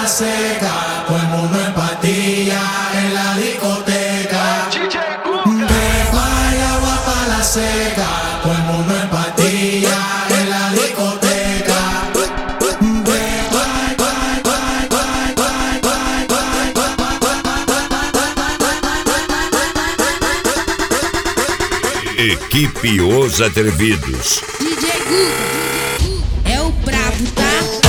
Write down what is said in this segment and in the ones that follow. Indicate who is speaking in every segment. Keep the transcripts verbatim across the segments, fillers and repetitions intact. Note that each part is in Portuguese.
Speaker 1: seca, todo el mundo en patilla en la discoteca. Dejo el agua pa' la seca, todo el mundo en patilla en la discoteca.
Speaker 2: Equipe Os Atrevidos.
Speaker 3: D J Guga é o brabo, tá?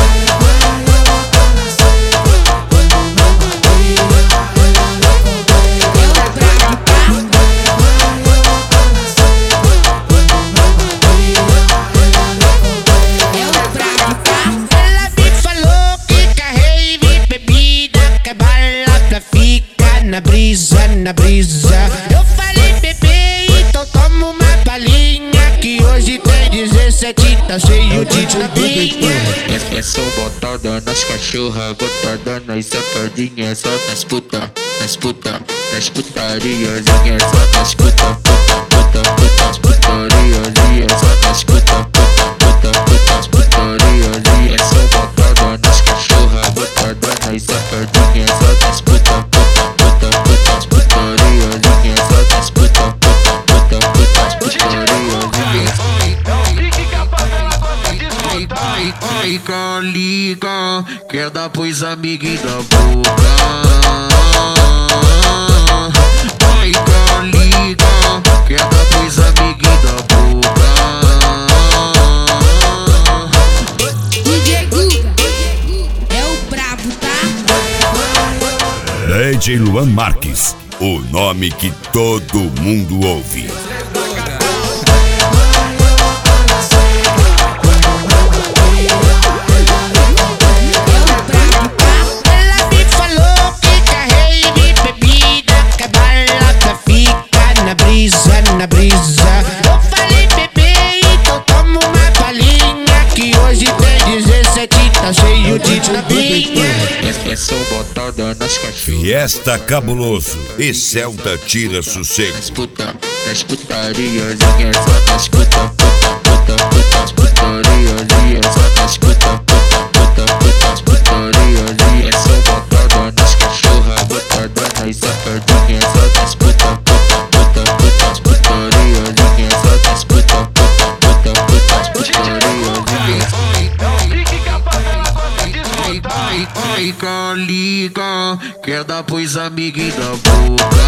Speaker 4: Na brisa, na brisa. Eu falei, bebê, então toma uma balinha, que hoje tem dezessete, tá cheio de chupinha.
Speaker 5: É, é só botada nas cachorras, botada nas safadinhas, só nas puta, nas puta, nas putariazinhas, só nas puta, puta, puta, putas putariazinhas, só nas puta, puta, puta, putas putariazinhas. É só botada nas cachorras, botada nas safadinhas, só nas puta. Liga, liga, quer dar pros amiguinhos da boca. Liga, liga, quer dar pros amiguinhos da boca.
Speaker 3: D J Guga é o brabo, tá?
Speaker 2: D J Luan Marques, o nome que todo mundo ouve.
Speaker 4: Na brisa, eu falei, bebê, então toma uma balinha, que hoje tem dezessete, tá cheio de chupinha.
Speaker 5: É, é só botada nas cachorras.
Speaker 2: Fiesta Cabuloso e Celta tira sossego.
Speaker 5: Nas puta, nas putariazinhas, só nas puta, puta, puta, putas putariazinhas, só nas puta, puta, puta, putas putariazinhas. É só botada nas cachorras, botada nas safadinhas, só nas puta, puta, puta, putas putariazinhas, só nas puta, puta, puta, putas putariazinhas. Liga, liga, quer dar pros amiguinhos da boca.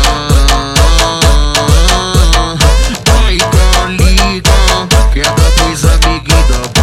Speaker 5: Liga, liga, quer dar pros amiguinhos da boca.